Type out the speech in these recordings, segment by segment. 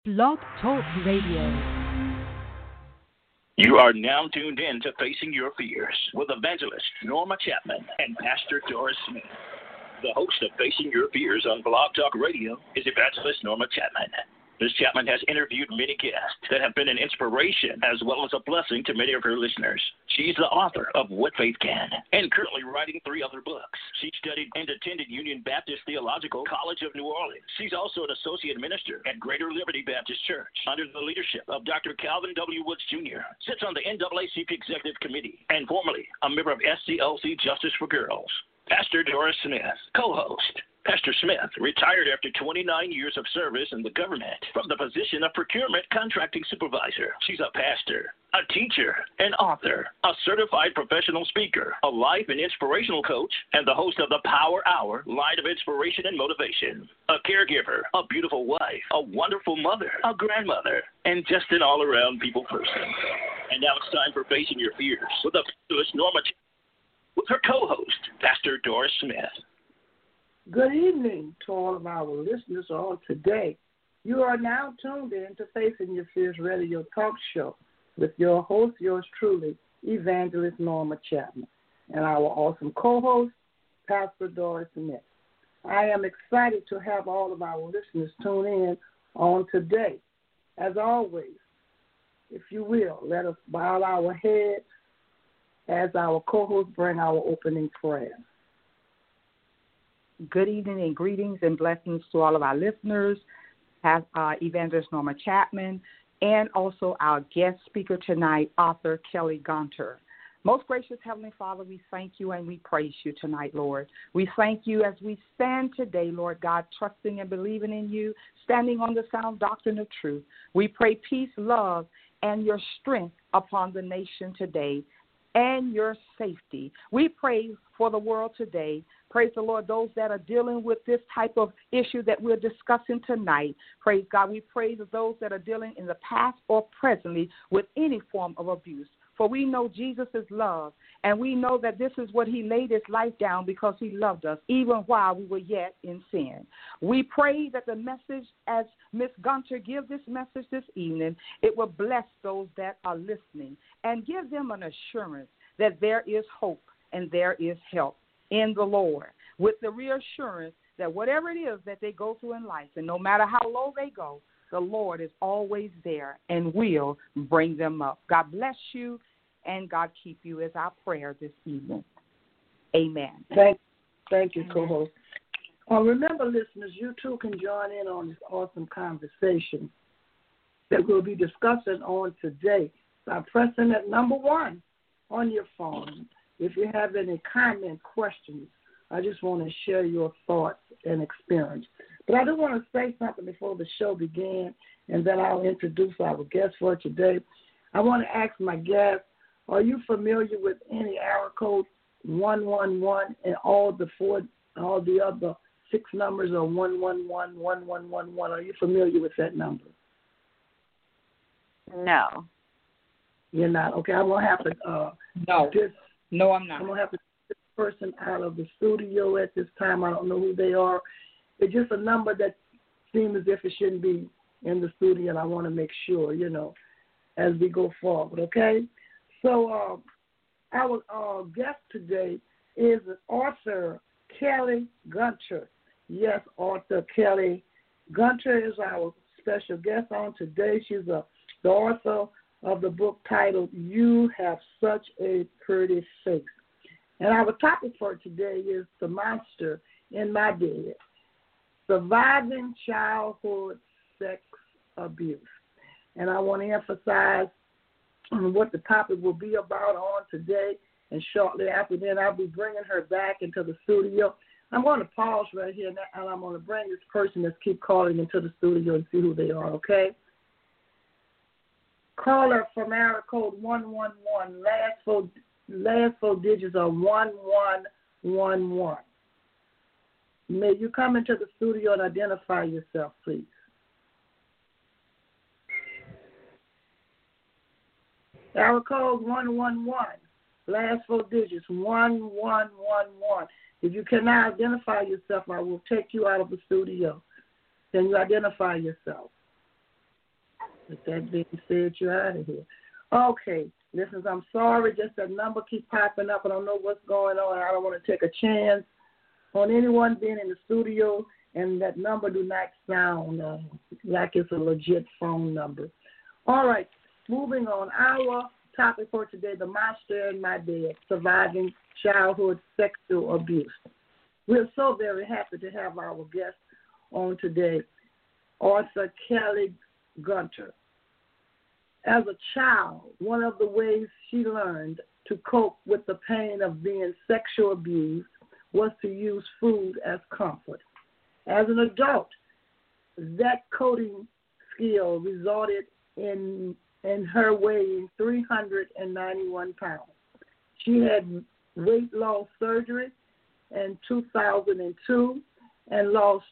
Blog Talk Radio. You are now tuned in to Facing Your Fears with evangelist Norma Chapman and Pastor Doris Smith. The host of Facing Your Fears on Blog Talk Radio is evangelist Norma Chapman. Ms. Chapman has interviewed many guests that have been an inspiration as well as a blessing to many of her listeners. She's the author of What Faith Can and currently writing 3 other books. She studied and attended Union Baptist Theological College of New Orleans. She's also an associate minister at Greater Liberty Baptist Church under the leadership of Dr. Calvin W. Woods Jr., sits on the NAACP Executive Committee, and formerly a member of SCLC Justice for Girls. Pastor Doris Smith, co-host. Pastor Smith retired after 29 years of service in the government from the position of procurement contracting supervisor. She's a pastor, a teacher, an author, a certified professional speaker, a life and inspirational coach, and the host of the Power Hour line of inspiration and motivation. A caregiver, a beautiful wife, a wonderful mother, a grandmother, and just an all-around people person. And now it's time for Facing Your Fears with evangelist Norma with her co-host, Pastor Doris Smith. Good evening to all of our listeners on today. You are now tuned in to Facing Your Fears Radio Talk Show with your host, yours truly, Evangelist Norma Chapman, and our awesome co-host, Pastor Doris Smith. I am excited to have all of our listeners tune in on today. As always, if you will, let us bow our heads as our co-hosts bring our opening prayer. Good evening and greetings and blessings to all of our listeners, Evangelist Norma Chapman, and also our guest speaker tonight, author Kelly Gunter. Most gracious Heavenly Father, we thank you and we praise you tonight, Lord. We thank you as we stand today, Lord God, trusting and believing in you, standing on the sound doctrine of truth. We pray peace, love, and your strength upon the nation today and your safety. We pray for the world today. Praise the Lord, those that are dealing with this type of issue that we're discussing tonight. Praise God. We pray for those that are dealing in the past or presently with any form of abuse. For we know Jesus is love, and we know that this is what he laid his life down because he loved us, even while we were yet in sin. We pray that the message, as Ms. Gunter gives this message this evening, it will bless those that are listening and give them an assurance that there is hope and there is help in the Lord, with the reassurance that whatever it is that they go through in life, and no matter how low they go, the Lord is always there and will bring them up. God bless you, and God keep you is our prayer this evening. Amen. Thank you, co-host. Remember, listeners, you too can join in on this awesome conversation that we'll be discussing on today by pressing at number 1 on your phone. If you have any comment, questions, I just want to share your thoughts and experience. But I do want to say something before the show begins, and then I'll introduce our guest for today. I want to ask my guest, are you familiar with any area code 111 and all the other 6 numbers are 111, 1111? Are you familiar with that number? No. You're not? Okay, I'm going to have to No, I'm not. I'm going to have to get this person out of the studio at this time. I don't know who they are. It's just a number that seems as if it shouldn't be in the studio, and I want to make sure, as we go forward, okay? So our guest today is author Kelly Gunter. Yes, author Kelly Gunter is our special guest on today. She's the author of the book titled You Have Such a Pretty Face. And our topic for today is The Monster in My Bed, Surviving Childhood Sex Abuse. And I want to emphasize what the topic will be about on today, and shortly after that, I'll be bringing her back into the studio. I'm going to pause right here, and I'm going to bring this person that's keep calling into the studio and see who they are, okay? Caller from area code 111. Last four digits are 1111. May you come into the studio and identify yourself, please. Area code 111. Last 4 digits 1111. If you cannot identify yourself, I will take you out of the studio. Can you identify yourself? With that being said, you're out of here. Okay, listeners, I'm sorry. Just that number keeps popping up. I don't know what's going on. I don't want to take a chance on anyone being in the studio, and that number do not sound like it's a legit phone number. All right, moving on. Our topic for today, the monster in my bed, surviving childhood sexual abuse. We're so very happy to have our guest on today, author Kelly Gunter. As a child, one of the ways she learned to cope with the pain of being sexually abused was to use food as comfort. As an adult, that coping skill resulted in her weighing 391 pounds. She had weight loss surgery in 2002 and lost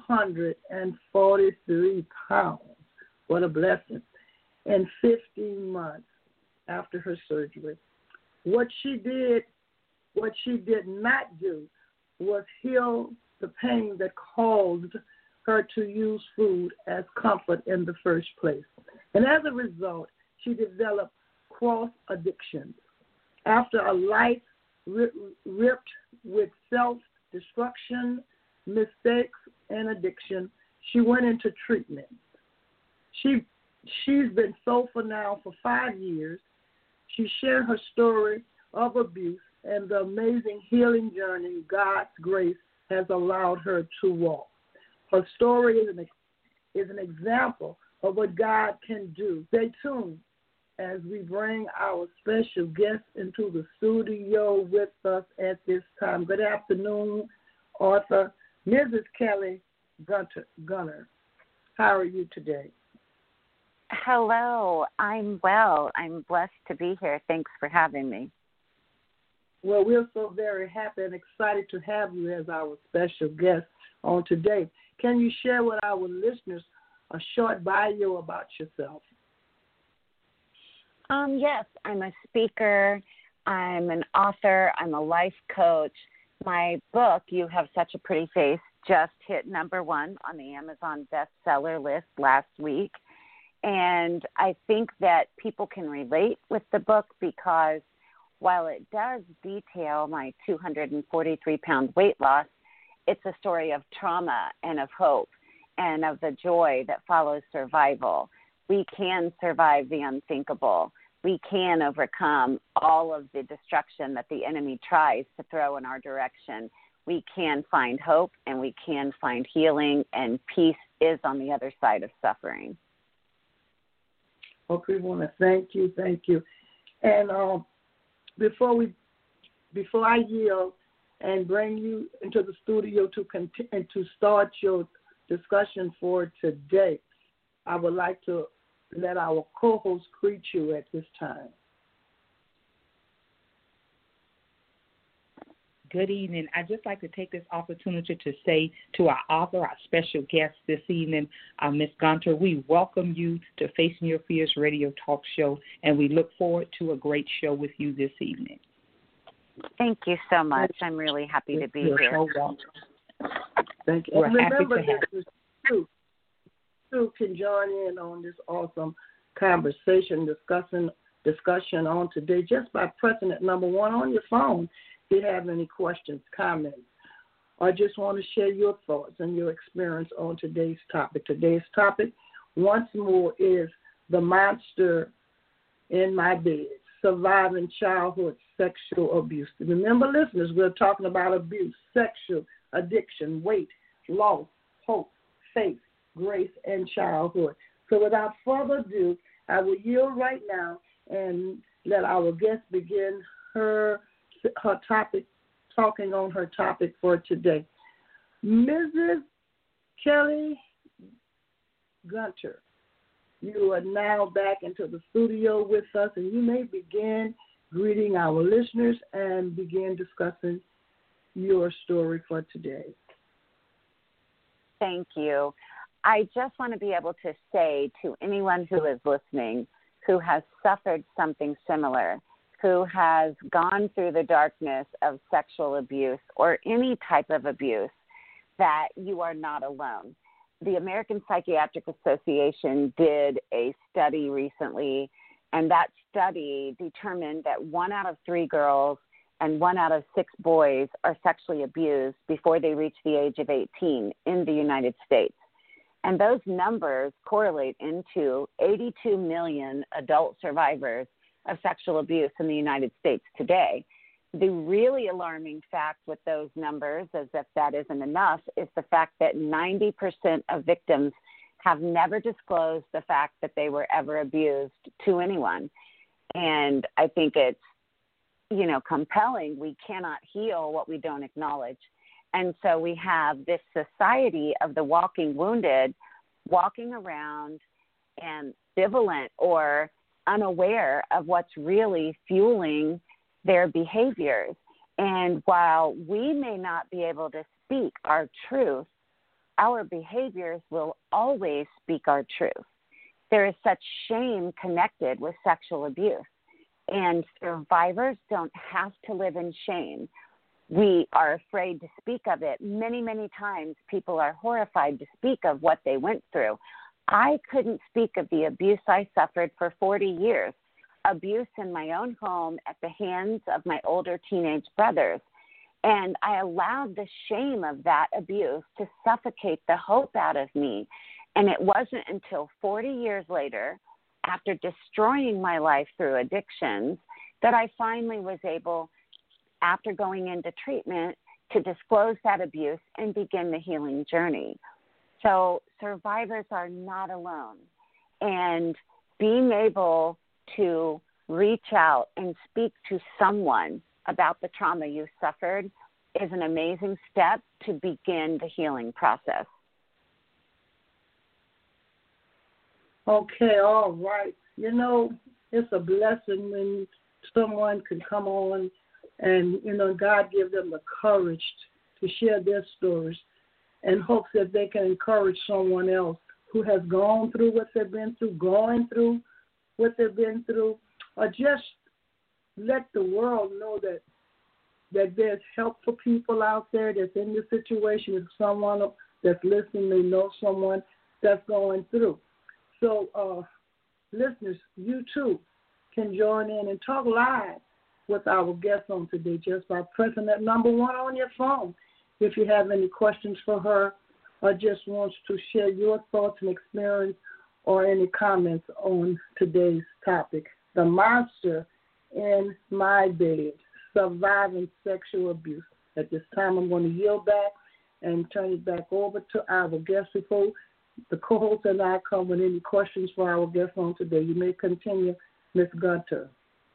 243 pounds. What a blessing. In 15 months after her surgery. What she did not do was heal the pain that caused her to use food as comfort in the first place. And as a result, she developed cross addictions. After a life ripped with self-destruction, mistakes, and addiction, she went into treatment. She's been sober now for 5 years. She shared her story of abuse and the amazing healing journey God's grace has allowed her to walk. Her story is an example of what God can do. Stay tuned as we bring our special guest into the studio with us at this time. Good afternoon, author Mrs. Kelly Gunter. How are you today? Hello, I'm well. I'm blessed to be here. Thanks for having me. Well, we're so very happy and excited to have you as our special guest on today. Can you share with our listeners a short bio about yourself? Yes, I'm a speaker. I'm an author. I'm a life coach. My book, You Have Such a Pretty Face, just hit #1 on the Amazon bestseller list last week. And I think that people can relate with the book because while it does detail my 243-pound weight loss, it's a story of trauma and of hope and of the joy that follows survival. We can survive the unthinkable. We can overcome all of the destruction that the enemy tries to throw in our direction. We can find hope and we can find healing, and peace is on the other side of suffering. Okay, we want to thank you. And before I yield and bring you into the studio to start your discussion for today, I would like to let our co-host greet you at this time. Good evening. I'd just like to take this opportunity to say to our author, our special guest this evening, Ms. Gunter, we welcome you to Facing Your Fears radio talk show, and we look forward to a great show with you this evening. Thank you so much. I'm really happy to be here. So welcome. Thank you. We're and remember happy to have you. Sue can join in on this awesome conversation, discussion on today just by pressing it #1 on your phone. If you have any questions, comments, or just want to share your thoughts and your experience on today's topic. Today's topic, once more, is the monster in my bed, surviving childhood sexual abuse. Remember, listeners, we're talking about abuse, sexual addiction, weight, loss, hope, faith, grace, and childhood. So without further ado, I will yield right now and let our guest begin her topic, talking on her topic for today. Mrs. Kelly Gunter, you are now back into the studio with us, and you may begin greeting our listeners and begin discussing your story for today. Thank you. I just want to be able to say to anyone who is listening, who has suffered something similar, who has gone through the darkness of sexual abuse or any type of abuse, that you are not alone. the American Psychiatric Association did a study recently, and that study determined that 1 out of 3 girls and 1 out of 6 boys are sexually abused before they reach the age of 18 in the United States. And those numbers correlate into 82 million adult survivors of sexual abuse in the United States today. The really alarming fact with those numbers, as if that isn't enough, is the fact that 90% of victims have never disclosed the fact that they were ever abused to anyone. And I think it's, compelling. We cannot heal what we don't acknowledge. And so we have this society of the walking wounded walking around ambivalent or unaware of what's really fueling their behaviors. And while we may not be able to speak our truth, our behaviors will always speak our truth. There is such shame connected with sexual abuse, and survivors don't have to live in shame. We are afraid to speak of it. Many, many times people are horrified to speak of what they went through. I couldn't speak of the abuse I suffered for 40 years. Abuse in my own home at the hands of my older teenage brothers. And I allowed the shame of that abuse to suffocate the hope out of me. And it wasn't until 40 years later, after destroying my life through addictions, that I finally was able, after going into treatment, to disclose that abuse and begin the healing journey. So survivors are not alone. And being able to reach out and speak to someone about the trauma you suffered is an amazing step to begin the healing process. Okay, all right. It's a blessing when someone can come on and, God give them the courage to share their stories and hopes that they can encourage someone else who has gone through what they've been through, going through what they've been through, or just let the world know that there's help for people out there that's in this situation. If someone that's listening, they know someone that's going through. So, listeners, you too can join in and talk live with our guest on today just by pressing that number 1 on your phone. If you have any questions for her or just wants to share your thoughts and experience or any comments on today's topic, the monster in my bed, surviving sexual abuse. At this time, I'm going to yield back and turn it back over to our guest before the co-host and I come with any questions for our guest on today. You may continue, Ms. Gunter.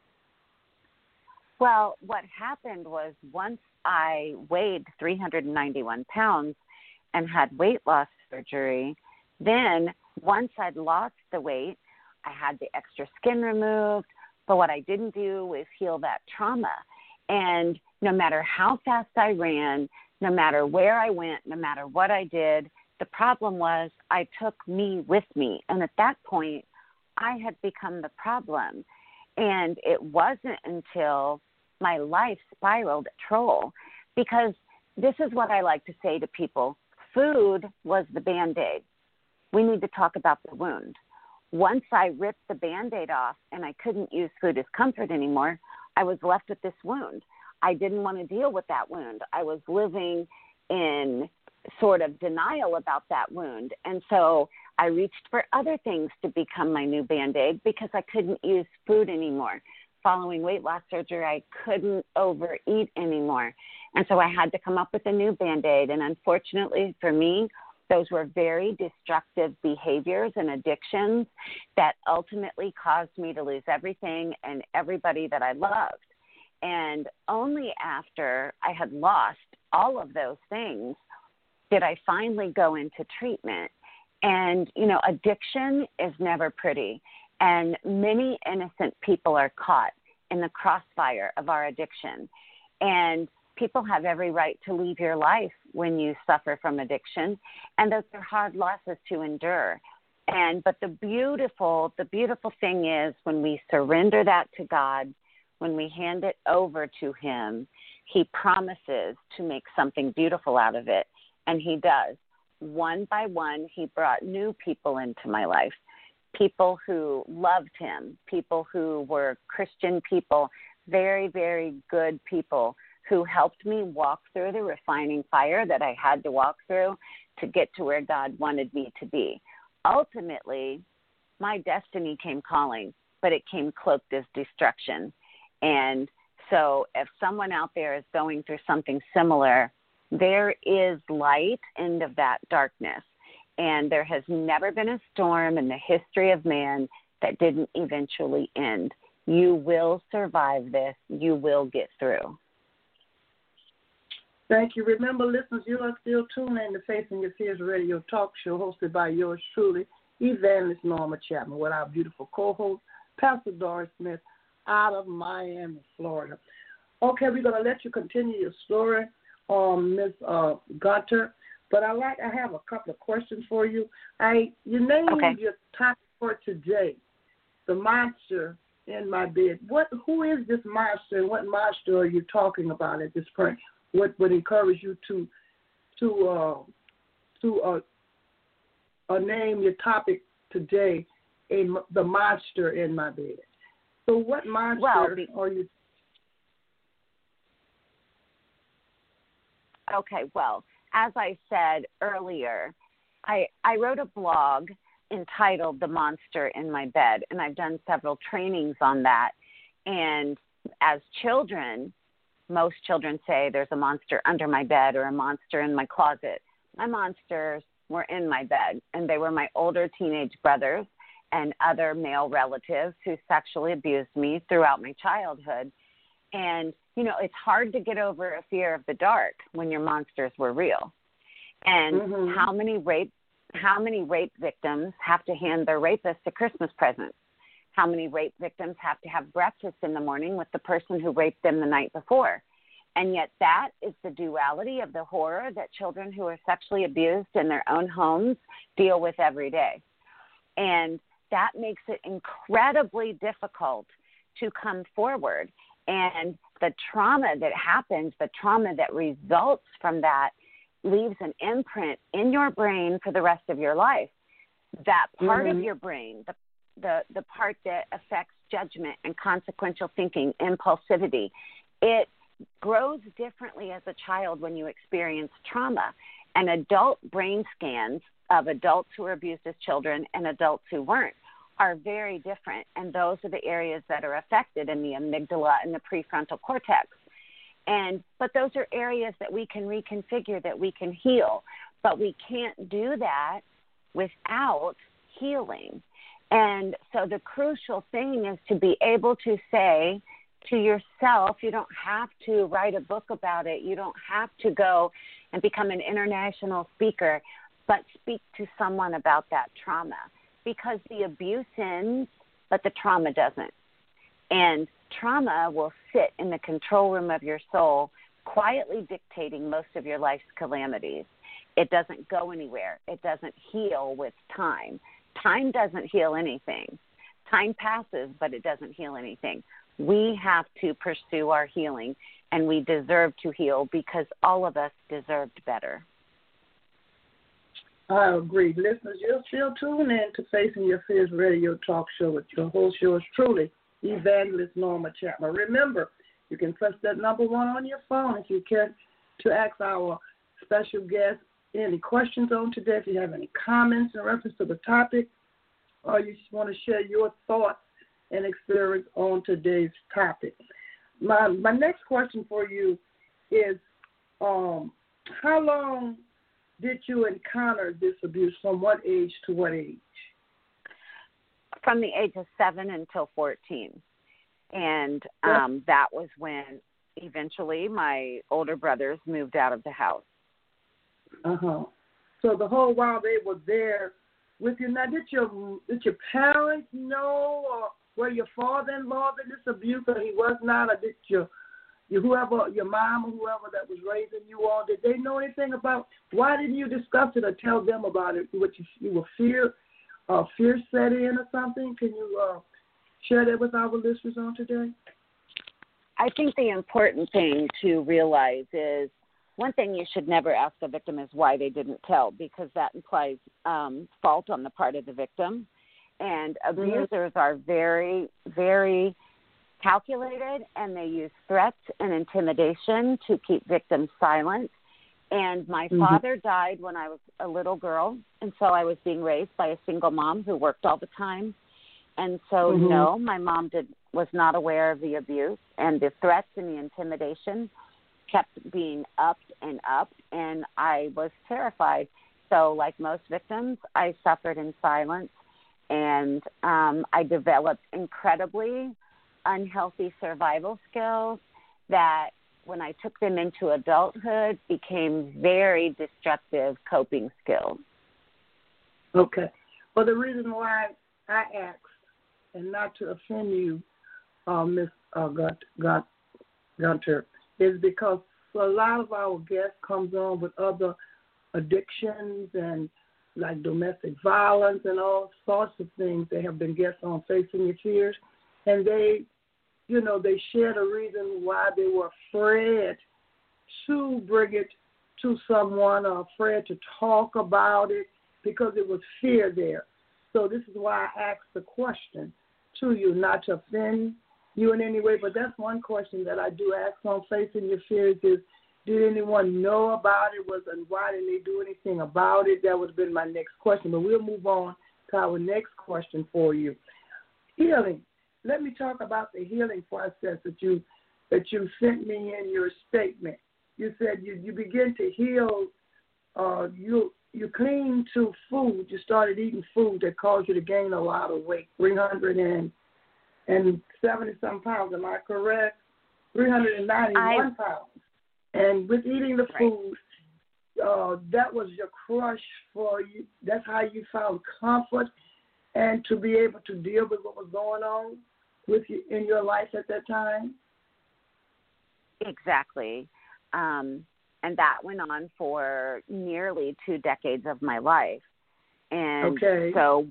Well, what happened was once I weighed 391 pounds and had weight loss surgery, then once I'd lost the weight, I had the extra skin removed, but what I didn't do was heal that trauma. And no matter how fast I ran, no matter where I went, no matter what I did, the problem was I took me with me. And at that point, I had become the problem. And it wasn't until my life spiraled troll, because this is what I like to say to people. Food was the Band-Aid. We need to talk about the wound. Once I ripped the Band-Aid off and I couldn't use food as comfort anymore, I was left with this wound. I didn't want to deal with that wound. I was living in sort of denial about that wound. And so I reached for other things to become my new Band-Aid because I couldn't use food anymore. Following weight loss surgery, I couldn't overeat anymore. And so I had to come up with a new Band-Aid. And unfortunately for me, those were very destructive behaviors and addictions that ultimately caused me to lose everything and everybody that I loved. And only after I had lost all of those things did I finally go into treatment. And, addiction is never pretty. And many innocent people are caught in the crossfire of our addiction. And people have every right to leave your life when you suffer from addiction. And those are hard losses to endure. But the beautiful thing is when we surrender that to God, when we hand it over to Him, He promises to make something beautiful out of it. And He does. one by one, he brought new people into my life, people who loved him, people who were Christian people, very, very good people who helped me walk through the refining fire that I had to walk through to get to where God wanted me to be. Ultimately, my destiny came calling, but it came cloaked as destruction. And so if someone out there is going through something similar, there is light end of that darkness. And there has never been a storm in the history of man that didn't eventually end. You will survive this. You will get through. Thank you. Remember, listeners, you are still tuned in to Facing Your Fears radio talk show hosted by yours truly, Evangelist Norma Chapman, with our beautiful co-host, Pastor Doris Smith, out of Miami, Florida. Okay, we're going to let you continue your story, Ms. Gunter, but I have a couple of questions for you. You named your topic for today, the monster in my bed. Who is this monster, and what monster are you talking about at this point? What would encourage you to name your topic today, the monster in my bed? So what monster are you? Okay, well, as I said earlier, I wrote a blog entitled The Monster in My Bed, and I've done several trainings on that. And as children, most children say there's a monster under my bed or a monster in my closet. My monsters were in my bed, and they were my older teenage brothers and other male relatives who sexually abused me throughout my childhood. And, you know, it's hard to get over a fear of the dark when your monsters were real. And how many rape victims have to hand their rapist a Christmas present? How many rape victims have to have breakfast in the morning with the person who raped them the night before? And yet that is the duality of the horror that children who are sexually abused in their own homes deal with every day. And that makes it incredibly difficult to come forward. And the trauma that happens, the trauma that results from that, leaves an imprint in your brain for the rest of your life. That part of your brain, the part that affects judgment and consequential thinking, impulsivity, it grows differently as a child when you experience trauma. And adult brain scans of adults who were abused as children and adults who weren't are very different. And those are the areas that are affected in the amygdala and the prefrontal cortex. But those are areas that we can reconfigure, that we can heal. But we can't do that without healing. And so the crucial thing is to be able to say to yourself, you don't have to write a book about it. You don't have to go and become an international speaker, but speak to someone about that trauma, because the abuse ends, but the trauma doesn't. And trauma will sit in the control room of your soul, quietly dictating most of your life's calamities. It doesn't go anywhere. It doesn't heal with time. Time doesn't heal anything. Time passes, but it doesn't heal anything. We have to pursue our healing, and we deserve to heal because all of us deserved better. I agree. Listeners, you're still tuning in to Facing Your Fears radio talk show with your host, yours truly, Evangelist Norma Chapman. Remember, you can press that number 1 on your phone if you can to ask our special guest any questions on today, if you have any comments in reference to the topic, or you just want to share your thoughts and experience on today's topic. My next question for you is, how long did you encounter this abuse? From what age to what age? From the age of 7 until 14. And that was when eventually my older brothers moved out of the house. So the whole while they were there with you. Now, did your parents know, or were your father involved in this abuse, or he was not, or did your mom or whoever that was raising you all, did they know anything about? Why didn't you discuss it or tell them about it? What you were fear set in or something? Can you share that with our listeners on today? I think the important thing to realize is one thing you should never ask a victim is why they didn't tell, because that implies fault on the part of the victim. And abusers are very, very calculated, and they use threats and intimidation to keep victims silent. And my father died when I was a little girl, and so I was being raised by a single mom who worked all the time. And so, no, my mom was not aware of the abuse, and the threats and the intimidation kept being upped and upped, and I was terrified. So like most victims, I suffered in silence, and I developed incredibly unhealthy survival skills that when I took them into adulthood became very destructive coping skills. Okay. Well, the reason why I asked, and not to offend you, Ms. Gunter, is because a lot of our guests comes on with other addictions and like domestic violence and all sorts of things. They have been guests on Facing Your Fears, and they shared a reason why they were afraid to bring it to someone or afraid to talk about it because it was fear there. So this is why I asked the question to you, not to offend you in any way, but that's one question that I do ask on Facing Your Fears is, did anyone know about it, and why didn't they do anything about it? That would have been my next question, but we'll move on to our next question for you. Healing. Let me talk about the healing process that you sent me in your statement. You said you begin to heal, you cling to food. You started eating food that caused you to gain a lot of weight, 370-some pounds. Am I correct? 391 pounds. And with eating the food, that was your crush for you. That's how you found comfort and to be able to deal with what was going on with you in your life at that time? Exactly. And that went on for nearly 2 decades of my life. And so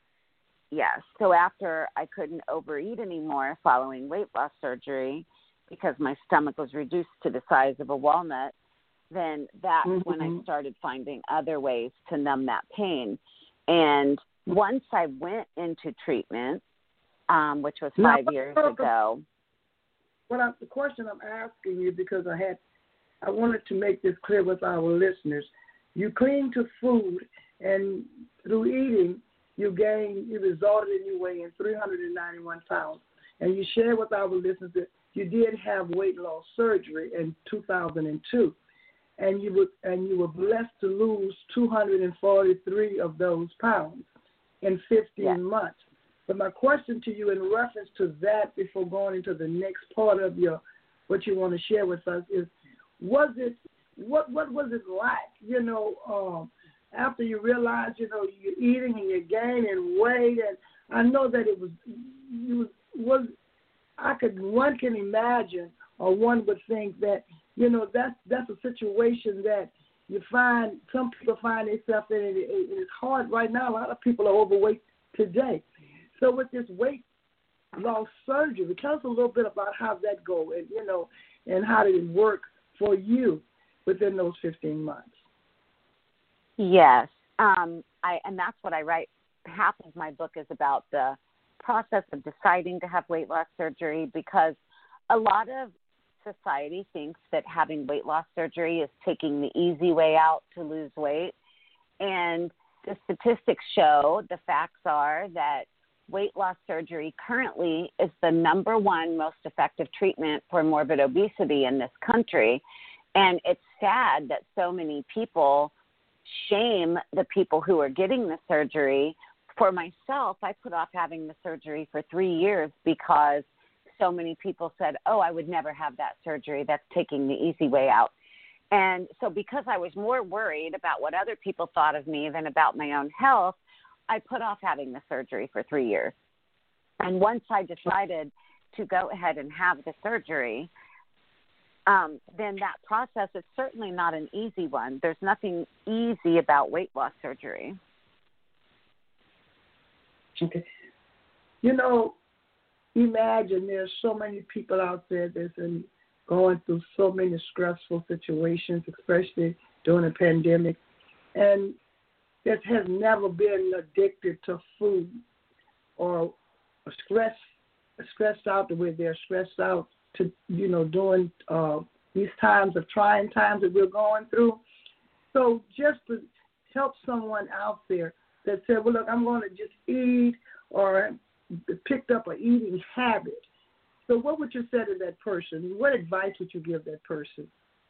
after I couldn't overeat anymore following weight loss surgery because my stomach was reduced to the size of a walnut, then that's when I started finding other ways to numb that pain. And once I went into treatment, which was 5 years ago. The question I'm asking you, because I wanted to make this clear with our listeners. You cling to food, and through eating, you resulted in you weighing 391 pounds. And you shared with our listeners that you did have weight loss surgery in 2002, and you were blessed to lose 243 of those pounds in 15 months. But my question to you in reference to that, before going into the next part of what you want to share with us, is what was it like? After you realized you're eating and you're gaining weight, and I know that it was one can imagine, or one would think that that's a situation that you find some people find themselves in. And it's hard right now. A lot of people are overweight today. So with this weight loss surgery, tell us a little bit about how that goes, and how did it work for you within those 15 months? Yes, and that's what I write. Half of my book is about the process of deciding to have weight loss surgery, because a lot of society thinks that having weight loss surgery is taking the easy way out to lose weight. And the statistics show, the facts are that weight loss surgery currently is the number one most effective treatment for morbid obesity in this country. And it's sad that so many people shame the people who are getting the surgery. For myself, I put off having the surgery for 3 years because so many people said, I would never have that surgery. That's taking the easy way out. And so because I was more worried about what other people thought of me than about my own health, I put off having the surgery for 3 years. And once I decided to go ahead and have the surgery, then that process is certainly not an easy one. There's nothing easy about weight loss surgery. Okay. Imagine there's so many people out there that's going through so many stressful situations, especially during the pandemic, and that has never been addicted to food or stressed out the way they're stressed out to, during these times of trying times that we're going through. So just to help someone out there that said, well, look, I'm going to just eat or picked up an eating habit. So what would you say to that person? What advice would you give that person?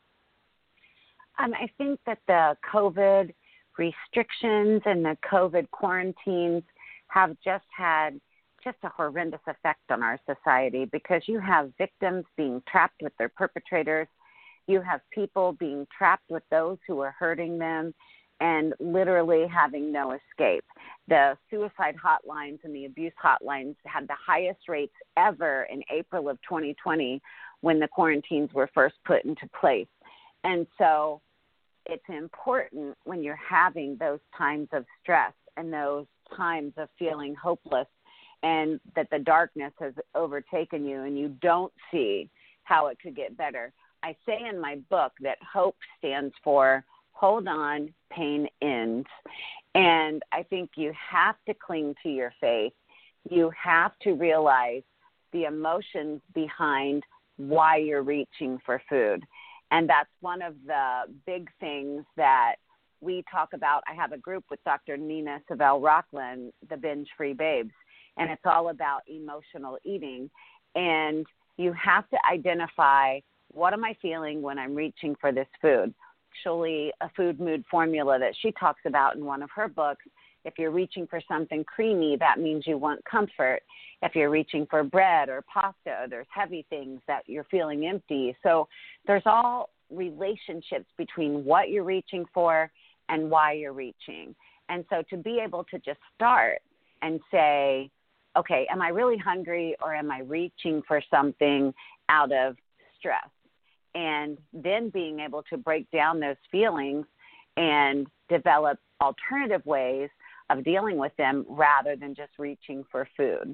I think that the COVID restrictions and the COVID quarantines have just had just a horrendous effect on our society, because you have victims being trapped with their perpetrators. You have people being trapped with those who are hurting them and literally having no escape. The suicide hotlines and the abuse hotlines had the highest rates ever in April of 2020 when the quarantines were first put into place. And so it's important when you're having those times of stress and those times of feeling hopeless and that the darkness has overtaken you and you don't see how it could get better. I say in my book that hope stands for hold on, pain ends. And I think you have to cling to your faith. You have to realize the emotions behind why you're reaching for food. And that's one of the big things that we talk about. I have a group with Dr. Nina Savelle Rockland, the Binge Free Babes, and it's all about emotional eating. And you have to identify, what am I feeling when I'm reaching for this food? Actually, a food mood formula that she talks about in one of her books. If you're reaching for something creamy, that means you want comfort. If you're reaching for bread or pasta, there's heavy things that you're feeling empty. So there's all relationships between what you're reaching for and why you're reaching. And so to be able to just start and say, okay, am I really hungry or am I reaching for something out of stress? And then being able to break down those feelings and develop alternative ways of dealing with them rather than just reaching for food.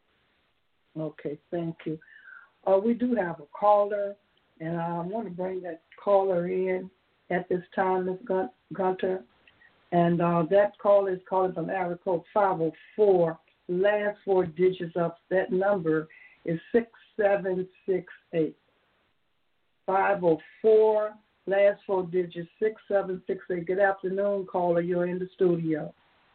Okay, thank you. We do have a caller, and I want to bring that caller in at this time, Ms. Gunter. And that caller is calling from area code 504. Last four digits of that number is 6768. 504, last four digits, 6768. Good afternoon, caller. You're in the studio.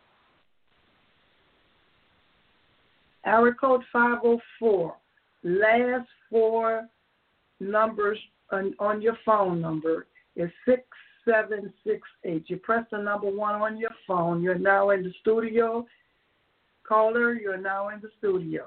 Area code 504, last four numbers on your phone number is 6768. You press the number 1 on your phone. You're now in the studio. Caller, you're now in the studio.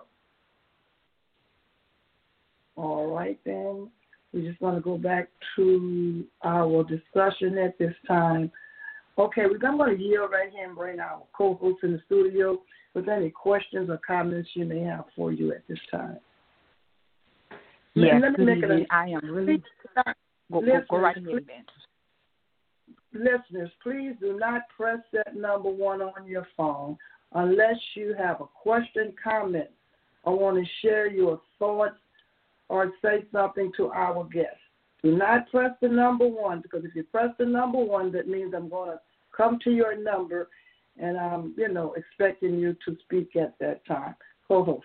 All right, then. We just want to go back to our discussion at this time. Okay, I'm going to yield right here and bring our co-host in the studio with any questions or comments you may have for you at this time. Yes, I am really... Go right ahead, Ben. Listeners, please do not press that number 1 on your phone unless you have a question, comment, or want to share your thoughts or say something to our guests. Do not press the number 1, because if you press the number 1, that means I'm going to come to your number and I'm, expecting you to speak at that time. Co-host.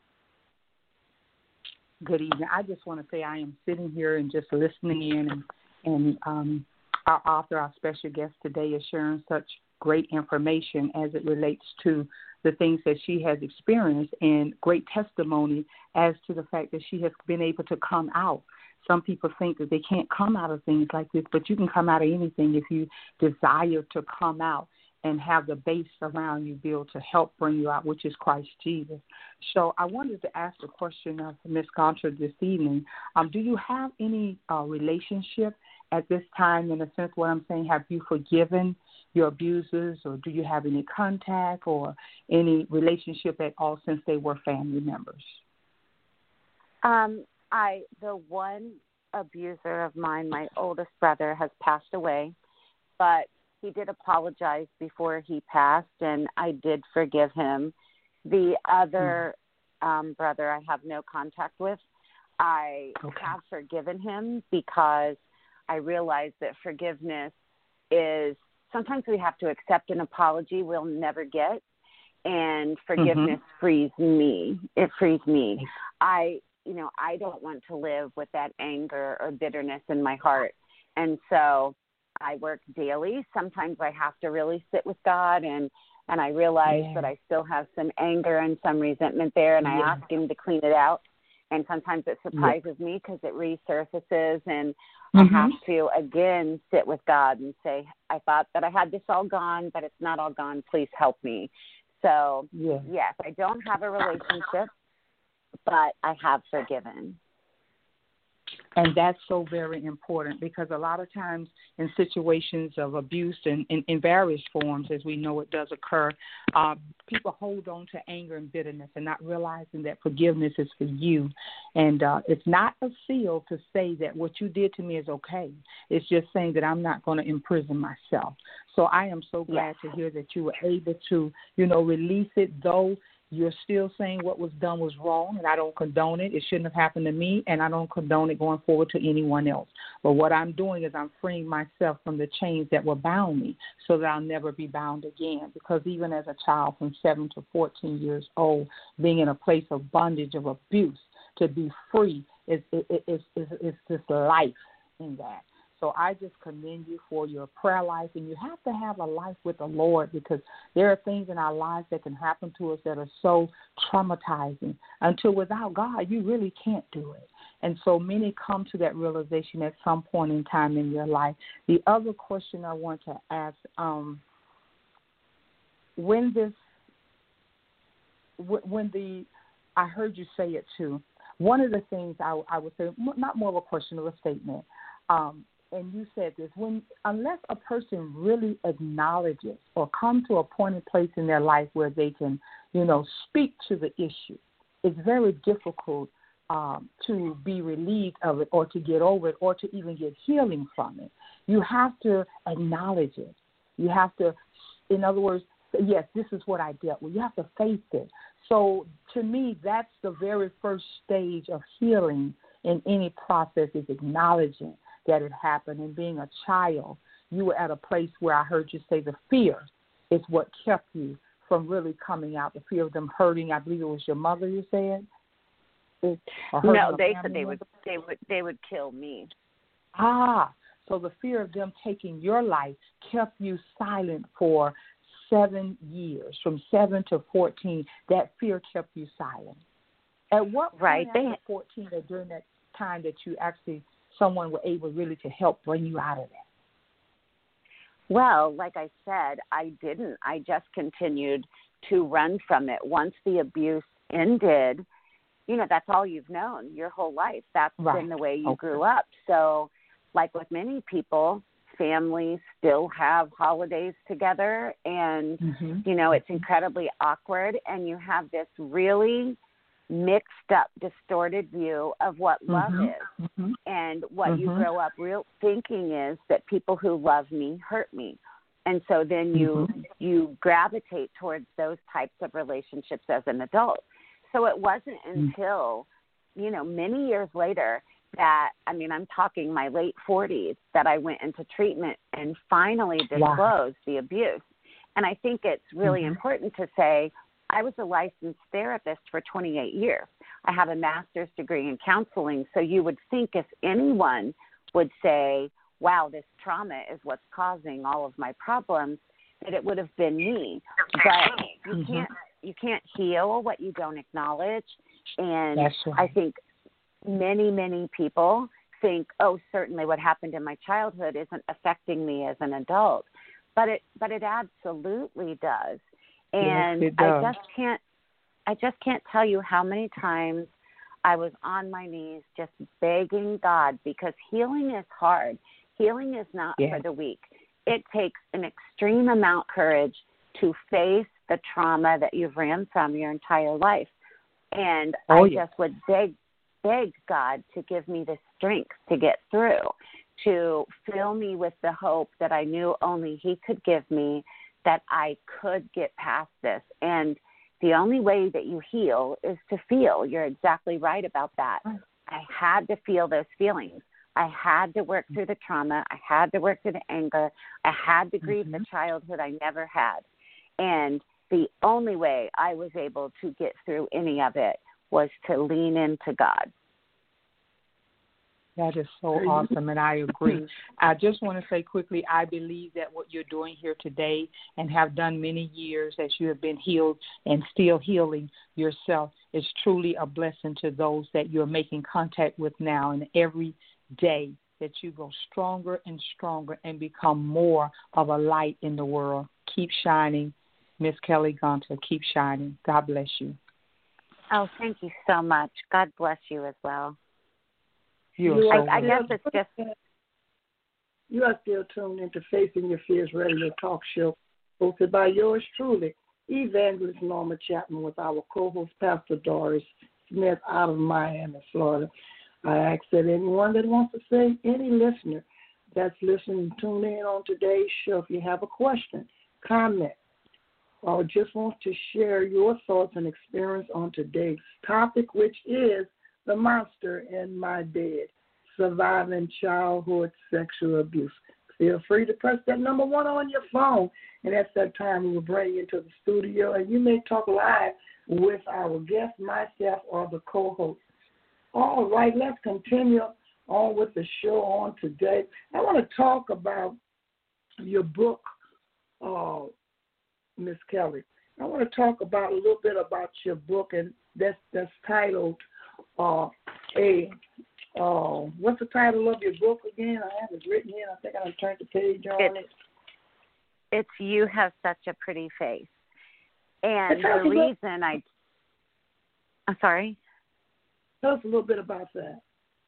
Good evening. I just want to say I am sitting here and just listening in, and our author, our special guest today, is sharing such great information as it relates to the things that she has experienced, and great testimony as to the fact that she has been able to come out. Some people think that they can't come out of things like this, but you can come out of anything if you desire to come out and have the base around you built to help bring you out, which is Christ Jesus. So I wanted to ask a question of Ms. Gunter this evening. Do you have any relationship at this time, in a sense, what I'm saying? Have you forgiven your abusers, or do you have any contact or any relationship at all since they were family members? The one abuser of mine, my oldest brother, has passed away, but he did apologize before he passed, and I did forgive him. The other brother I have no contact with. I have forgiven him because I realize that forgiveness is, sometimes we have to accept an apology we'll never get, and forgiveness frees me. It frees me. I don't want to live with that anger or bitterness in my heart. And so I work daily. Sometimes I have to really sit with God, and I realize that I still have some anger and some resentment there, and I ask him to clean it out. And sometimes it surprises me because it resurfaces, and I have to, again, sit with God and say, I thought that I had this all gone, but it's not all gone. Please help me. So, yes, I don't have a relationship, but I have forgiven. And that's so very important, because a lot of times in situations of abuse and in various forms, as we know it does occur, people hold on to anger and bitterness and not realizing that forgiveness is for you. And it's not a seal to say that what you did to me is okay. It's just saying that I'm not going to imprison myself. So I am so glad to hear that you were able to, release it, though you're still saying what was done was wrong, and I don't condone it. It shouldn't have happened to me, and I don't condone it going forward to anyone else. But what I'm doing is I'm freeing myself from the chains that will bound me so that I'll never be bound again. Because even as a child from 7 to 14 years old, being in a place of bondage, of abuse, to be free is just life in that. So I just commend you for your prayer life, and you have to have a life with the Lord, because there are things in our lives that can happen to us that are so traumatizing. Until without God, you really can't do it. And so many come to that realization at some point in time in your life. The other question I want to ask, I heard you say it too. One of the things I would say, not more of a question, of a statement, and you said this, unless a person really acknowledges or come to a point and place in their life where they can, speak to the issue, it's very difficult to be relieved of it, or to get over it, or to even get healing from it. You have to acknowledge it. You have to, in other words, yes, this is what I dealt with. You have to face it. So to me, that's the very first stage of healing in any process, is acknowledging that it happened. And being a child, you were at a place where I heard you say the fear is what kept you from really coming out, the fear of them hurting. I believe it was your mother, you said? No, they said they would kill me. So the fear of them taking your life kept you silent for 7 years, from 7 to 14. That fear kept you silent. At what point after 14 or during that time that you actually, someone were able really to help bring you out of that? Well, like I said, I didn't. I just continued to run from it. Once the abuse ended, that's all you've known your whole life. That's been the way you grew up. So, like with many people, families still have holidays together, and, it's incredibly awkward, and you have this really mixed up, distorted view of what love is. And what you grow up thinking is that people who love me hurt me. And so then you gravitate towards those types of relationships as an adult. So it wasn't until, many years later that, I'm talking my late 40s, that I went into treatment and finally disclosed the abuse. And I think it's really important to say, I was a licensed therapist for 28 years. I have a master's degree in counseling, so you would think if anyone would say, wow, this trauma is what's causing all of my problems, that it would have been me. But you can't heal what you don't acknowledge. And I think many, many people think, oh, certainly what happened in my childhood isn't affecting me as an adult. But it absolutely does. And I just can't tell you how many times I was on my knees just begging God, because healing is hard. Healing is not for the weak. It takes an extreme amount of courage to face the trauma that you've ran from your entire life. And I just would beg God to give me the strength to get through, to fill me with the hope that I knew only He could give me, that I could get past this. And the only way that you heal is to feel. You're exactly right about that. I had to feel those feelings. I had to work through the trauma. I had to work through the anger. I had to grieve the childhood I never had. And the only way I was able to get through any of it was to lean into God. That is so awesome, and I agree. I just want to say quickly, I believe that what you're doing here today and have done many years as you have been healed and still healing yourself is truly a blessing to those that you're making contact with now, and every day that you go stronger and stronger and become more of a light in the world. Keep shining, Miss Kelly Gunter. Keep shining. God bless you. Oh, thank you so much. God bless you as well. I guess it's just... You are still tuned into Facing Your Fears radio talk show, hosted by yours truly, Evangelist Norma Chapman, with our co-host, Pastor Doris Smith, out of Miami, Florida. I ask that anyone that wants to say, any listener that's listening, tune in on today's show. If you have a question, comment, or just want to share your thoughts and experience on today's topic, which is the monster in my bed, surviving childhood sexual abuse. Feel free to press that number 1 on your phone, and at that time we will bring you into the studio, and you may talk live with our guest, myself, or the co-host. All right, let's continue on with the show on today. I want to talk about your book, Miss Kelly. I want to talk about a little bit about your book, and that's titled what's the title of your book again? I have it written here. I think I turned the page on it. It's You Have Such a Pretty Face. And the reason I'm sorry? Tell us a little bit about that.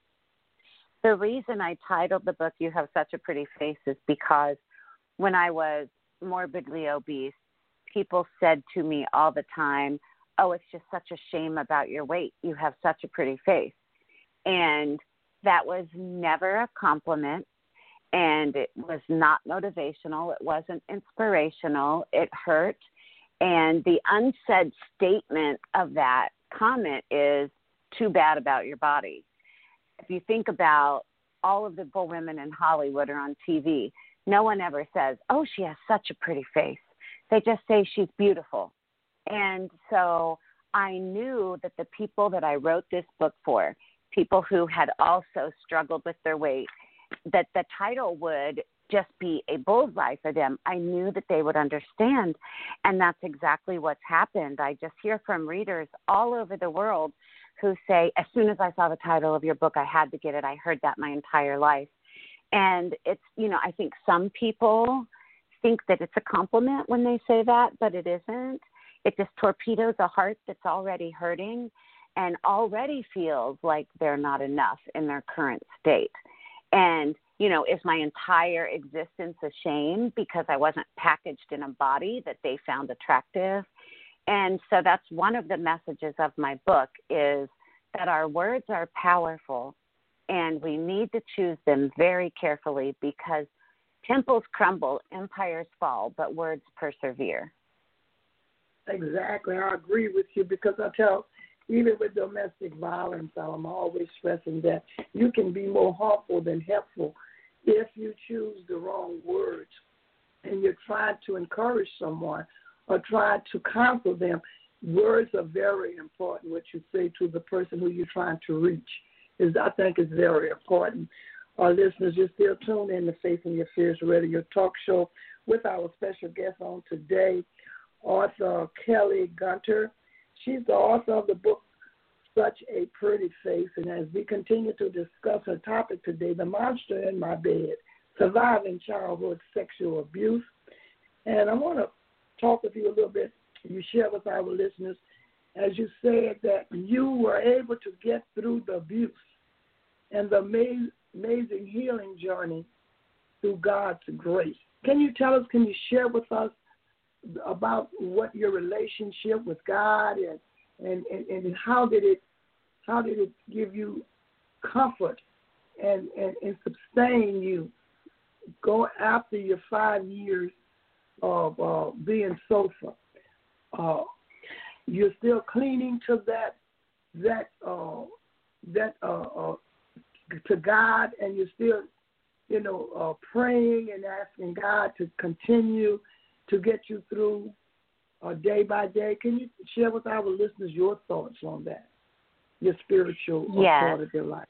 The reason I titled the book You Have Such a Pretty Face is because when I was morbidly obese, people said to me all the time, oh, it's just such a shame about your weight. You have such a pretty face. And that was never a compliment, and it was not motivational. It wasn't inspirational. It hurt. And the unsaid statement of that comment is, too bad about your body. If you think about all of the women in Hollywood or on TV, no one ever says, oh, she has such a pretty face. They just say she's beautiful. And so I knew that the people that I wrote this book for, people who had also struggled with their weight, that the title would just be a bullseye for them. I knew that they would understand, and that's exactly what's happened. I just hear from readers all over the world who say, as soon as I saw the title of your book, I had to get it. I heard that my entire life. And it's, I think some people think that it's a compliment when they say that, but it isn't. It just torpedoes a heart that's already hurting and already feels like they're not enough in their current state. And, is my entire existence a shame because I wasn't packaged in a body that they found attractive? And so that's one of the messages of my book, is that our words are powerful and we need to choose them very carefully, because temples crumble, empires fall, but words persevere. Exactly. I agree with you, because I tell, even with domestic violence, I'm always stressing that you can be more harmful than helpful if you choose the wrong words and you're trying to encourage someone or trying to counsel them. Words are very important. What you say to the person who you're trying to reach I think is very important. Our listeners, you're still tuned in to Facing Your Fears radio talk show with our special guest on today, author Kelly Gunter. She's the author of the book, Such a Pretty Face. And as we continue to discuss her topic today, the monster in my bed, surviving childhood sexual abuse. And I want to talk with you a little bit. You share with our listeners, as you said, that you were able to get through the abuse and the amazing healing journey through God's grace. Can you share with us about what your relationship with God and how did it give you comfort and sustain you go after your 5 years of being sofa? You're still clinging to that to God, and you're still, praying and asking God to continue to get you through day by day. Can you share with our listeners your thoughts on that, your spiritual part of your life?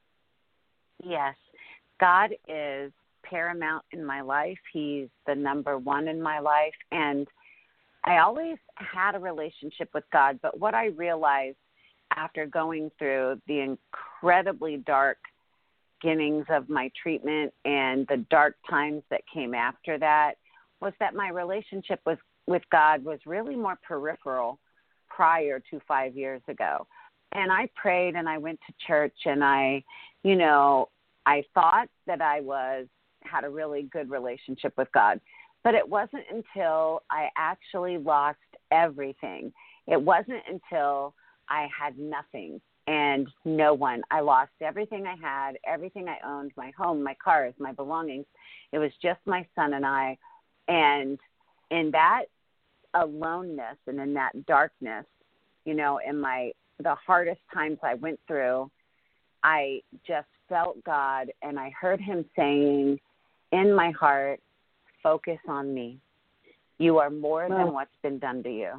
Yes. God is paramount in my life. He's the number one in my life. And I always had a relationship with God, but what I realized after going through the incredibly dark beginnings of my treatment and the dark times that came after that was that my relationship with God was really more peripheral prior to 5 years ago. And I prayed and I went to church and I thought that I had a really good relationship with God. But it wasn't until I actually lost everything. It wasn't until I had nothing and no one. I lost everything I had, everything I owned, my home, my cars, my belongings. It was just my son and I. And in that aloneness and in that darkness, in the hardest times I went through, I just felt God, and I heard him saying in my heart, focus on me. You are more than what's been done to you.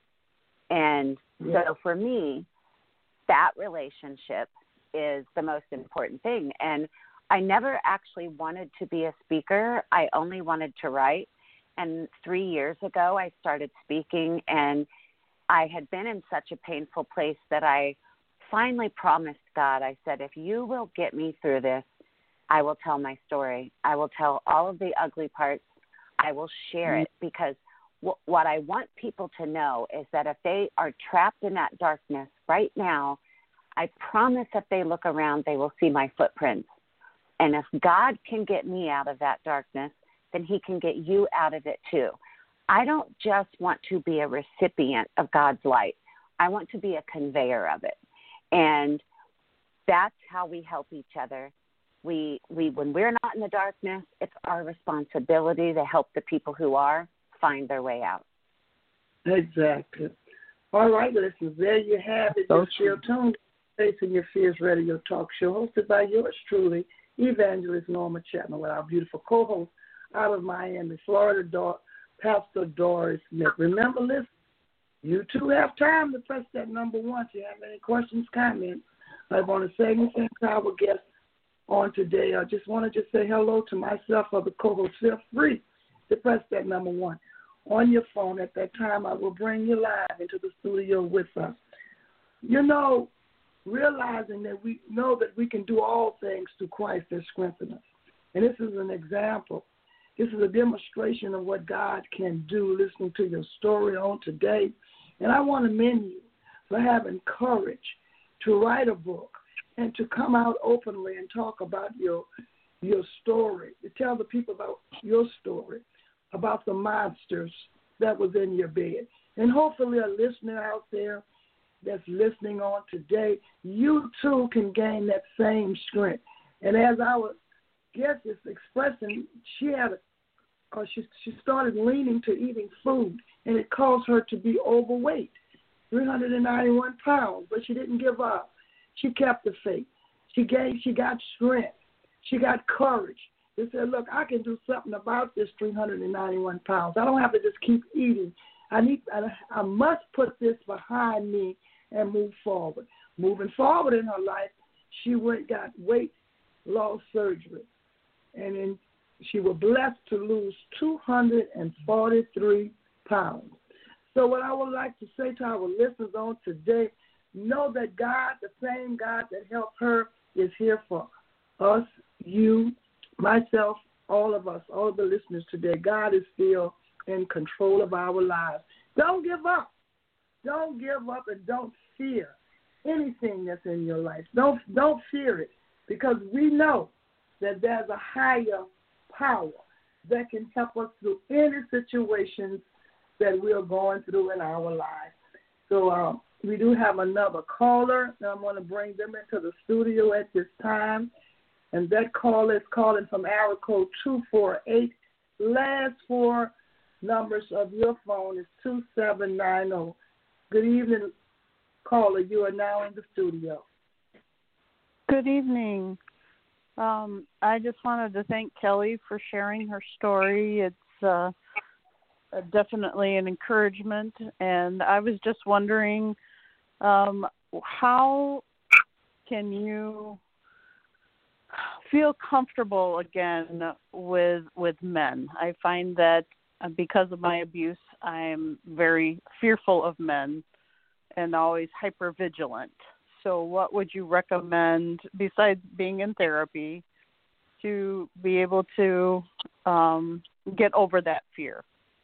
And so for me, that relationship is the most important thing. And I never actually wanted to be a speaker. I only wanted to write. And 3 years ago, I started speaking, and I had been in such a painful place that I finally promised God, I said, if you will get me through this, I will tell my story. I will tell all of the ugly parts. I will share it, because what I want people to know is that if they are trapped in that darkness right now, I promise if they look around, they will see my footprints. And if God can get me out of that darkness, then he can get you out of it too. I don't just want to be a recipient of God's light. I want to be a conveyor of it. And that's how we help each other. We when we're not in the darkness, it's our responsibility to help the people who are find their way out. Exactly. All right, listeners, there you have it. You're still tuned to Facing Your Fears Radio Talk Show, hosted by yours truly, Evangelist Norma Chapman, with our beautiful co-host out of Miami, Florida, Pastor Doris Smith. Remember, listen, you too have time to press that number 1 if you have any questions, comments. I want to say anything to our guest on today. I just want to say hello to myself or the co-host. Feel free to press that number 1 on your phone. At that time, I will bring you live into the studio with us. Realizing that we know that we can do all things through Christ that strengthens us. And this is an example. This is a demonstration of what God can do, listening to your story on today. And I want to commend you for having courage to write a book and to come out openly and talk about your story, to tell the people about your story, about the monsters that was in your bed. And hopefully a listener out there that's listening on today, you too can gain that same strength. And as our guest is expressing, she started leaning to eating food, and it caused her to be overweight, 391 pounds, but she didn't give up. She kept the faith. She got strength. She got courage. She said, look, I can do something about this 391 pounds. I don't have to just keep eating. I must put this behind me and move forward. Moving forward in her life, she got weight loss surgery. And then she was blessed to lose 243 pounds. So what I would like to say to our listeners on today, know that God, the same God that helped her, is here for us, you, myself, all of us, all of the listeners today. God is still in control of our lives. Don't give up. Don't give up, and don't fear anything that's in your life. Don't fear it, because we know that there's a higher power that can help us through any situations that we are going through in our lives. So we do have another caller, and I'm going to bring them into the studio at this time. And that caller is calling from area code 248. Last 4 numbers of your phone is 2790. Good evening, caller. You are now in the studio. Good evening. I just wanted to thank Kelly for sharing her story. It's definitely an encouragement, and I was just wondering, how can you feel comfortable again with men? I find that because of my abuse, I'm very fearful of men and always hypervigilant. So what would you recommend, besides being in therapy, to be able to get over that fear?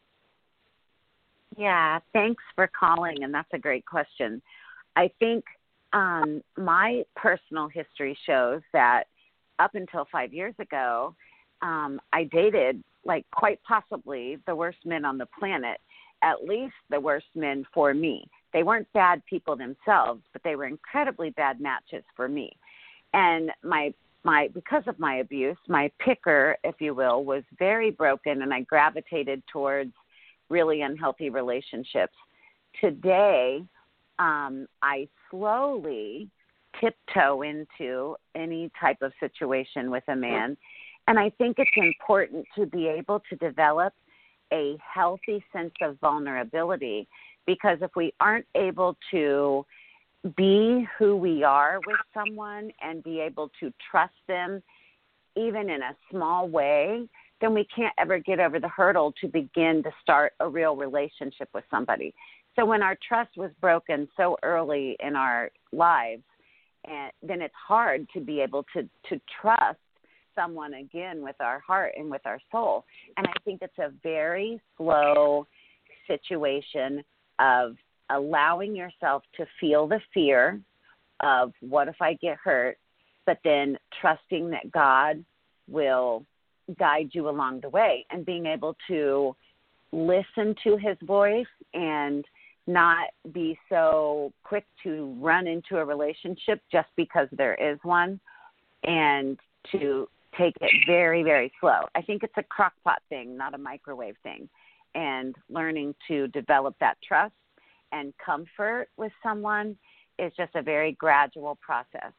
Yeah, thanks for calling, and that's a great question. I think my personal history shows that up until 5 years ago, I dated, quite possibly the worst men on the planet, at least the worst men for me. They weren't bad people themselves, but they were incredibly bad matches for me. And because of my abuse, my picker, if you will, was very broken, and I gravitated towards really unhealthy relationships. Today, I slowly tiptoe into any type of situation with a man. And I think it's important to be able to develop a healthy sense of vulnerability, because if we aren't able to be who we are with someone and be able to trust them, even in a small way, then we can't ever get over the hurdle to begin to start a real relationship with somebody. So when our trust was broken so early in our lives, then it's hard to be able to trust someone again with our heart and with our soul. And I think it's a very slow situation of allowing yourself to feel the fear of what if I get hurt, but then trusting that God will guide you along the way, and being able to listen to his voice and not be so quick to run into a relationship just because there is one, and to take it very, very slow. I think it's a crock pot thing, not a microwave thing. And learning to develop that trust and comfort with someone is just a very gradual process.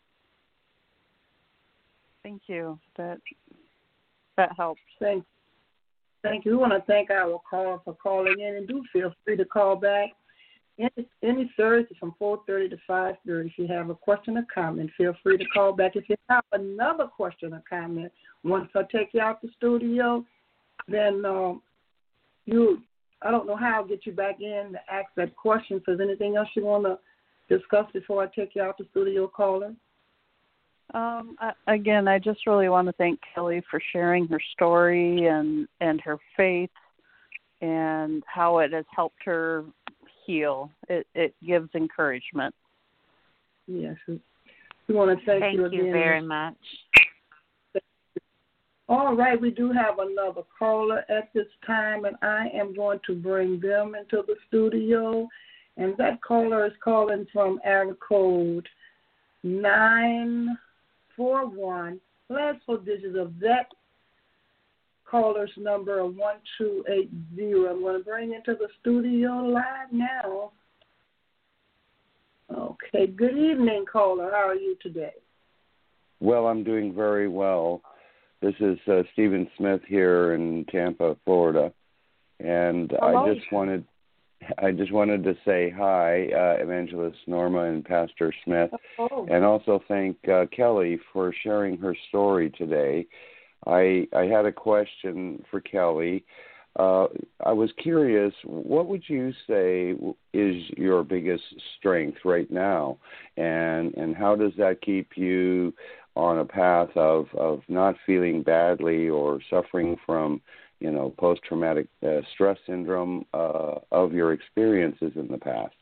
Thank you. That helps. Thank you. We want to thank our caller for calling in, and do feel free to call back any Thursday from 4:30 to 5:30. If you have a question or comment, feel free to call back. If you have another question or comment, once I take you out the studio, then I don't know how I'll get you back in to ask that question. So is there anything else you want to discuss before I take you out the studio, caller? Again, I just really want to thank Kelly for sharing her story and her faith and how it has helped her heal. It gives encouragement. Yes. We want to thank you again. Thank you very much. All right, we do have another caller at this time, and I am going to bring them into the studio. And that caller is calling from area code 941. Last four digits of that caller's number are 1280. I'm going to bring into the studio live now. Okay, good evening, caller. How are you today? Well, I'm doing very well. This is Stephen Smith here in Tampa, Florida, and Hello. I just wanted to say hi, Evangelist Norma and Pastor Smith, and also thank Kelly for sharing her story today. I had a question for Kelly. I was curious, what would you say is your biggest strength right now, and how does that keep you on a path of not feeling badly or suffering from, post-traumatic stress syndrome of your experiences in the past?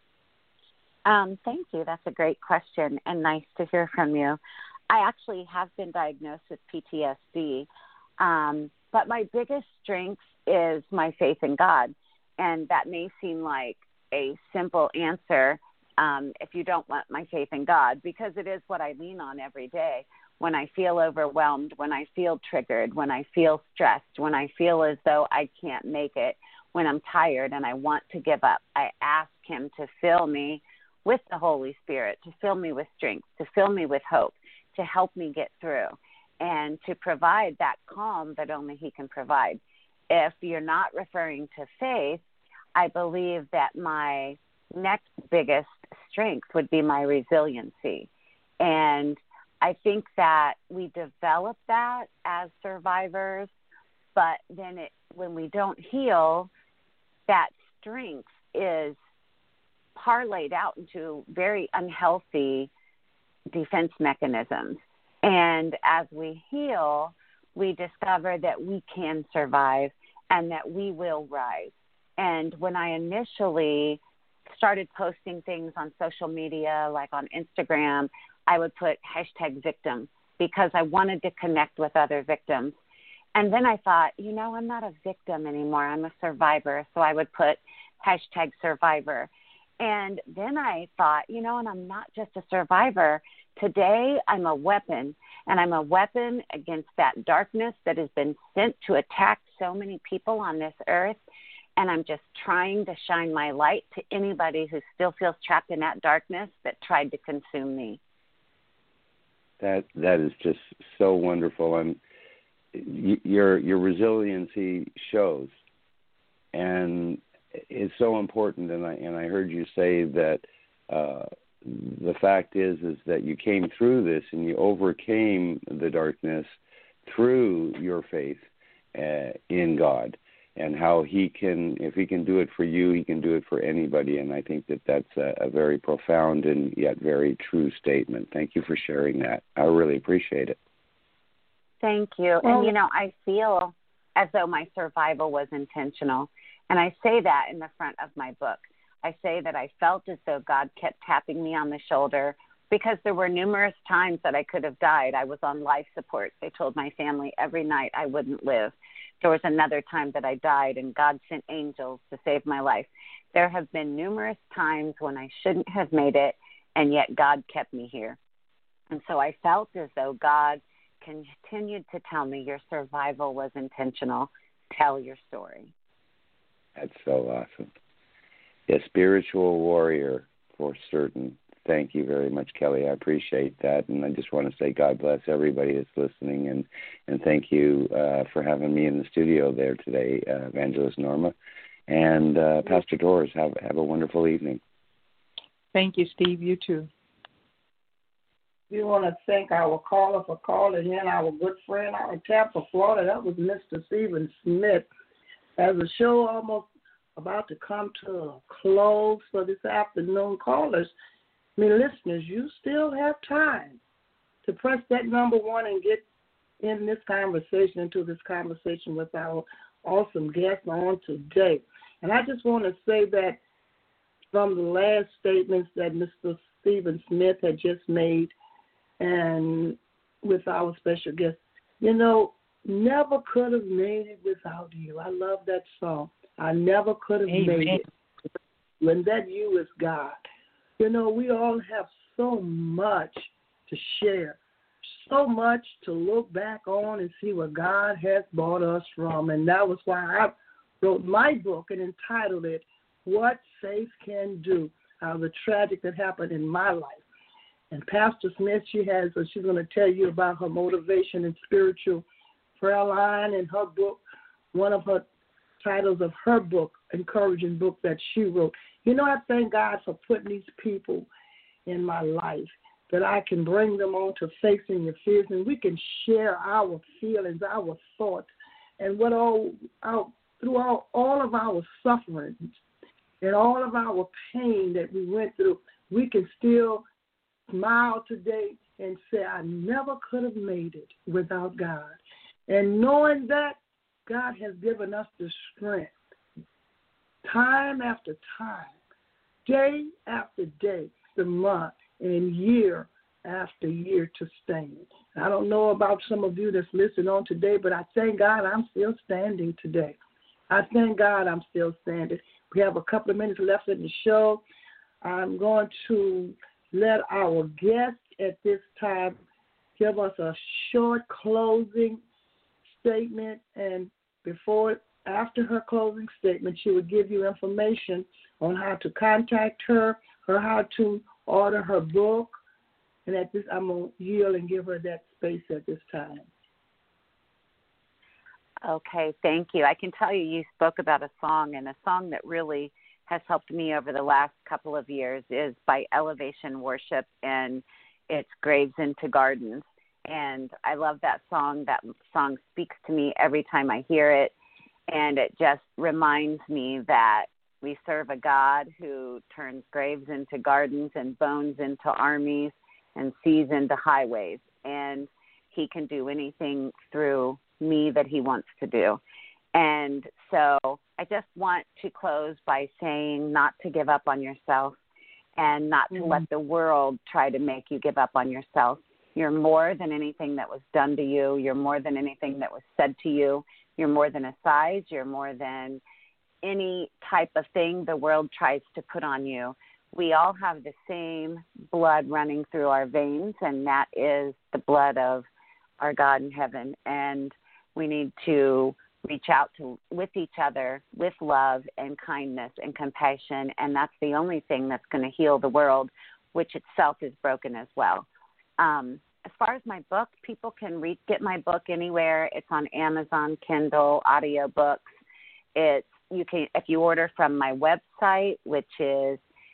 Thank you. That's a great question, and nice to hear from you. I actually have been diagnosed with PTSD, but my biggest strength is my faith in God, and that may seem like a simple answer if you don't want my faith in God, because it is what I lean on every day. When I feel overwhelmed, when I feel triggered, when I feel stressed, when I feel as though I can't make it, when I'm tired and I want to give up, I ask him to fill me with the Holy Spirit to fill me with strength, to fill me with hope, to help me get through, and to provide that calm that only He can provide. If you're not referring to faith, I believe that my next biggest strength would be my resiliency. And I think that we develop that as survivors, but then when we don't heal, that strength is parlayed out into very unhealthy defense mechanisms. And as we heal, we discover that we can survive and that we will rise. And when I initially started posting things on social media, like on Instagram, I would put #victim because I wanted to connect with other victims. And then I thought, I'm not a victim anymore. I'm a survivor. So I would put #survivor. And then I thought, and I'm not just a survivor. Today I'm a weapon, and I'm a weapon against that darkness that has been sent to attack so many people on this earth. And I'm just trying to shine my light to anybody who still feels trapped in that darkness that tried to consume me. That is just so wonderful, and your resiliency shows, and it's so important. And I heard you say that the fact is that you came through this and you overcame the darkness through your faith in God. And how if He can do it for you, He can do it for anybody. And I think that that's a very profound and yet very true statement. Thank you for sharing that. I really appreciate it. Thank you. And, I feel as though my survival was intentional. And I say that in the front of my book. I say that I felt as though God kept tapping me on the shoulder because there were numerous times that I could have died. I was on life support. They told my family every night I wouldn't live. There was another time that I died, and God sent angels to save my life. There have been numerous times when I shouldn't have made it, and yet God kept me here. And so I felt as though God continued to tell me your survival was intentional. Tell your story. That's so awesome. A spiritual warrior for certain. Thank you very much, Kelly. I appreciate that. And I just want to say God bless everybody that's listening. And thank you for having me in the studio there today, Evangelist Norma. And Pastor Doris, have a wonderful evening. Thank you, Steve. You too. We want to thank our caller for calling in, our good friend out of Tampa, Florida. That was Mr. Stephen Smith. As the show almost about to come to a close for this afternoon, callers, listeners, you still have time to press that number 1 and get into this conversation with our awesome guest on today. And I just want to say that from the last statements that Mr. Stephen Smith had just made and with our special guest, never could have made it without you. I love that song. I never could have made it. When that you is God. We all have so much to share, so much to look back on and see where God has brought us from. And that was why I wrote my book and entitled it, What Faith Can Do, the tragic that happened in my life. And Pastor Smith, she's going to tell you about her motivation and spiritual prayer line in her book, one of her titles of her book, encouraging book that she wrote. I thank God for putting these people in my life, that I can bring them on to Facing Your Fears, and we can share our feelings, our thoughts, and throughout all of our sufferings and all of our pain that we went through, we can still smile today and say, I never could have made it without God. And knowing that God has given us the strength, time after time, day after day, the month, and year after year to stand. I don't know about some of you that's listening on today, but I thank God I'm still standing today. I thank God I'm still standing. We have a couple of minutes left in the show. I'm going to let our guest at this time give us a short closing statement, and after her closing statement, she will give you information on how to contact her her how to order her book. And at this, I'm going to yield and give her that space at this time. Okay, thank you. I can tell you spoke about a song, and a song that really has helped me over the last couple of years is by Elevation Worship, and it's Graves into Gardens. And I love that song. That song speaks to me every time I hear it, and it just reminds me that we serve a God who turns graves into gardens and bones into armies and seas into highways, and he can do anything through me that he wants to do. And so I just want to close by saying not to give up on yourself and not to let the world try to make you give up on yourself. You're more than anything that was done to you. You're more than anything that was said to you. You're more than a size. You're more than any type of thing the world tries to put on you. We all have the same blood running through our veins, and that is the blood of our God in heaven. And we need to reach out with each other with love and kindness and compassion, and that's the only thing that's going to heal the world, which itself is broken as well. As far as my book, people can get my book anywhere. It's on Amazon, Kindle, audiobooks. You can, if you order from my website, which is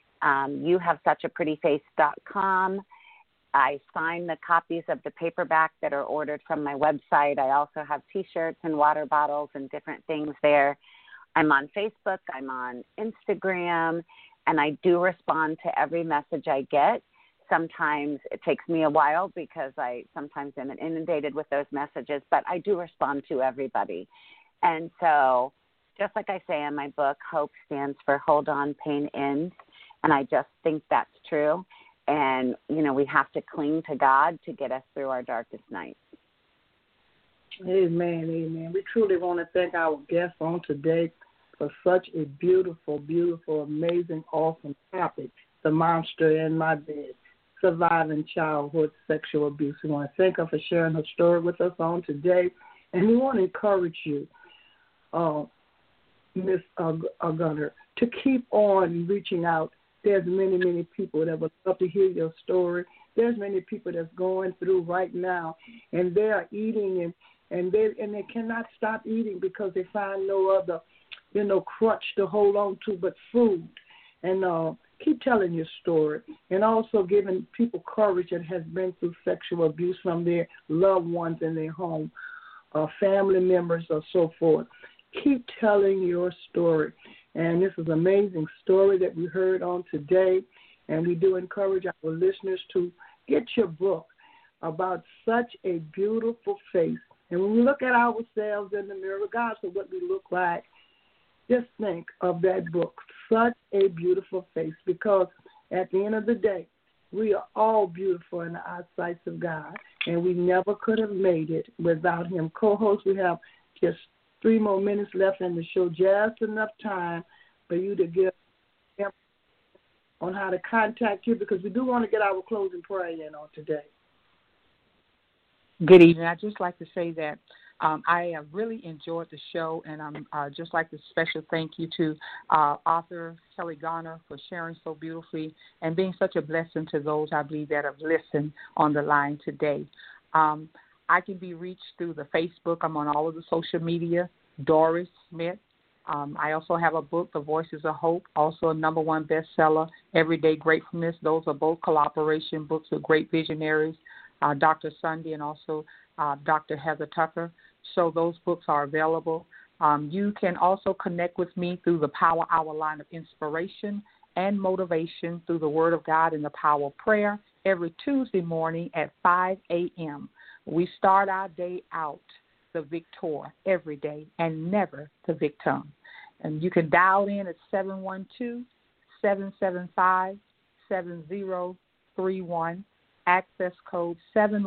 youhavesuchaprettyface.com. I sign the copies of the paperback that are ordered from my website. I also have T-shirts and water bottles and different things there. I'm on Facebook. I'm on Instagram. And I do respond to every message I get. Sometimes it takes me a while because I sometimes am inundated with those messages, but I do respond to everybody. And so just like I say in my book, HOPE stands for Hold On, Pain Ends. And I just think that's true. And, we have to cling to God to get us through our darkest nights. Amen, amen. We truly want to thank our guests on today for such a beautiful, beautiful, amazing, awesome topic, the monster in my bed, surviving childhood sexual abuse. We want to thank her for sharing her story with us on today. And we want to encourage you, Ms. Gunter, to keep on reaching out. There's many, many people that would love to hear your story. There's many people that's going through right now, and they are eating, and they cannot stop eating because they find no other, crutch to hold on to but food. And keep telling your story, and also giving people courage that has been through sexual abuse from their loved ones in their home, family members, or so forth. Keep telling your story. And this is an amazing story that we heard on today. And we do encourage our listeners to get your book about such a beautiful face. And when we look at ourselves in the mirror, regardless of what we look like, just think of that book, Such a Beautiful Face, because at the end of the day, we are all beautiful in the eyesight of God, and we never could have made it without him. Co-host, we have just 3 more minutes left in the show, just enough time for you to give them on how to contact you, because we do want to get our closing prayer in on today. Good evening. I'd just like to say that I have really enjoyed the show, and I'm just like to special thank you to author Kelly Garner for sharing so beautifully and being such a blessing to those, I believe, that have listened on the line today. I can be reached through the Facebook. I'm on all of the social media, Doris Smith. I also have a book, The Voices of Hope, also a #1 bestseller, Everyday Gratefulness. Those are both collaboration books with great visionaries, Dr. Sunday and also Dr. Heather Tucker. So those books are available. You can also connect with me through the Power Hour line of inspiration and motivation through the Word of God and the Power of Prayer every Tuesday morning at 5 a.m. We start our day out the victor every day and never the victim. And you can dial in at 712-775-7031, access code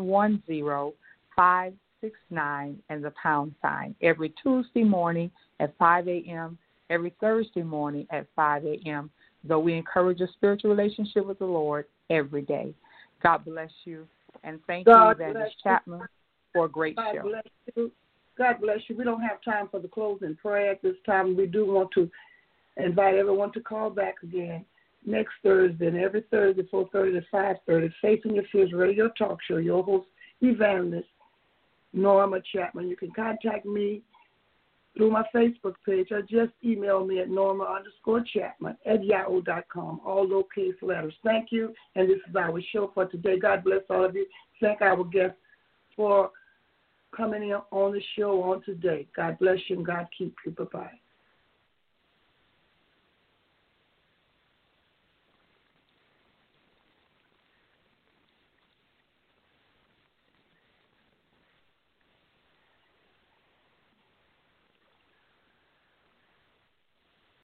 710569 and the # every Tuesday morning at 5 a.m., every Thursday morning at 5 a.m., though we encourage a spiritual relationship with the Lord every day. God bless you, and thank you, Evangelist Chapman, for a great show. Bless you. God bless you. We don't have time for the closing prayer at this time. We do want to invite everyone to call back again next Thursday, and every Thursday, 4:30 to 5:30, Facing Your Fears Radio Talk Show. Your host, evangelist, Norma Chapman. You can contact me through my Facebook page or just email me at norma_Chapman@yahoo.com, all lowercase letters. Thank you, and this is our show for today. God bless all of you. Thank our guests for coming in on the show on today. God bless you and God keep you. Bye-bye.